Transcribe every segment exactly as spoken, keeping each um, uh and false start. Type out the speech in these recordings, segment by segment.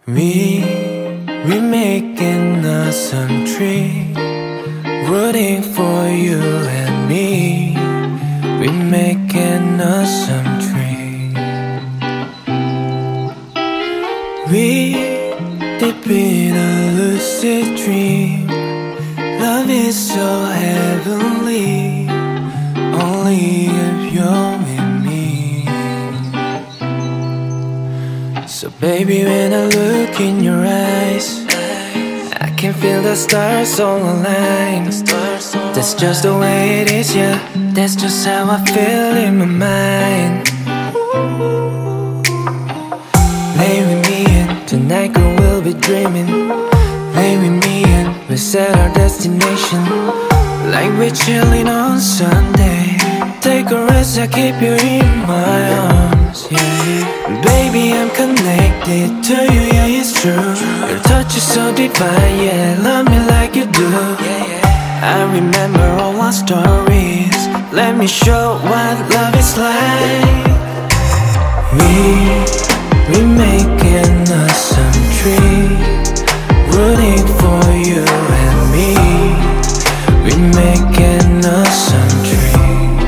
We, we making us some tree, rooting for you and me. We making us some tree. We deep in a lucid dream. Love is so heavenly, only if you're with me. So baby, when I look in your eyes, I can feel the stars all align. That's just the way it is, yeah. That's just how I feel in my mind. Lay with me and tonight girl we'll be dreaming. Lay with me and we'll set our destination. Like we're chilling on Sunday. Take a rest, I keep you in my arms, yeah. Baby, I'm connected to you, yeah, it's true. Your touch is so divine, yeah. Love me like you do, I remember all our stories. Let me show what love is like. We, we making us some tree, rooting for you and me. We making us some tree.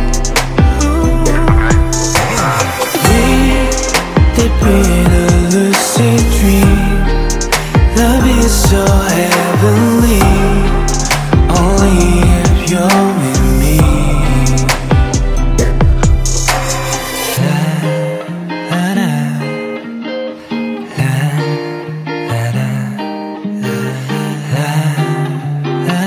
Deep in a lucid dream. Love is so heavenly, only if you're with me. La la la, la la la, la la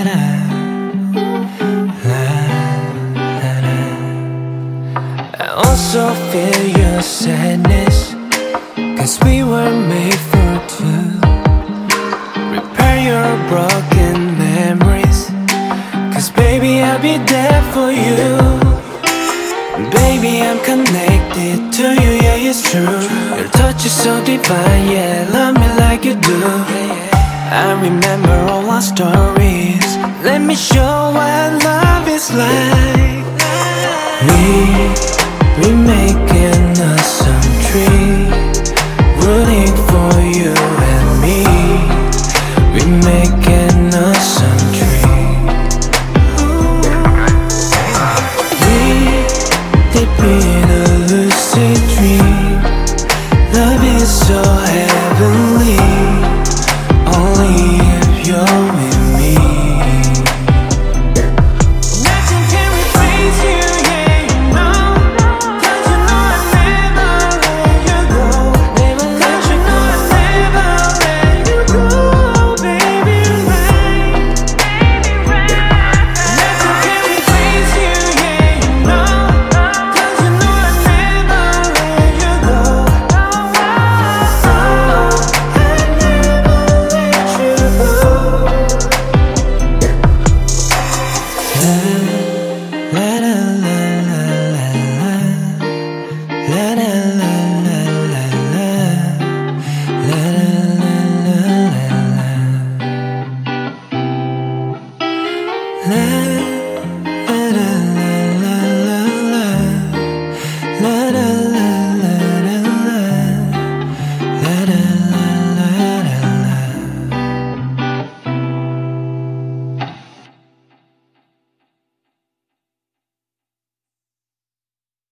la, la la. I also feel your sadness, 'cause we were made for two. Repair your broken memories, 'cause baby I'll be there for you. Baby, I'm connected to you, yeah, it's true. Your touch is so divine, yeah. Love me like you do, I remember all our stories. Let me show what love is like. We, we making us some tree, rooting for you